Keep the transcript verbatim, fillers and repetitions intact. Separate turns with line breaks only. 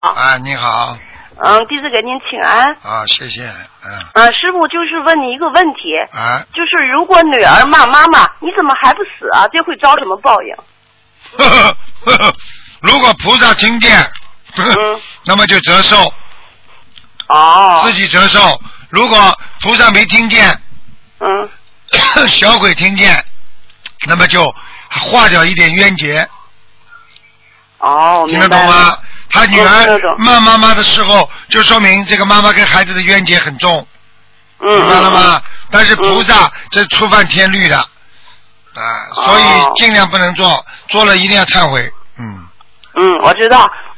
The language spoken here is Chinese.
啊，你好。
嗯，弟子给您请安。
啊，谢谢。嗯。
啊，师傅就是问你一个问题。
啊。
就是如果女儿骂妈妈，你怎么还不死啊？这会遭什么报应？
呵呵呵呵，如果菩萨听见，
嗯，
那么就折寿。
哦。
自己折寿。如果菩萨没听见，
嗯，
小鬼听见，那么就化掉一点冤结。
哦，
听得懂吗？他女儿骂妈妈的时候，就说明这个妈妈跟孩子的冤结很重，
嗯，
明白了吗？但是菩萨、嗯、这触犯天律的，啊，所以尽量不能做，做了一定要忏悔。嗯。
嗯，我知道。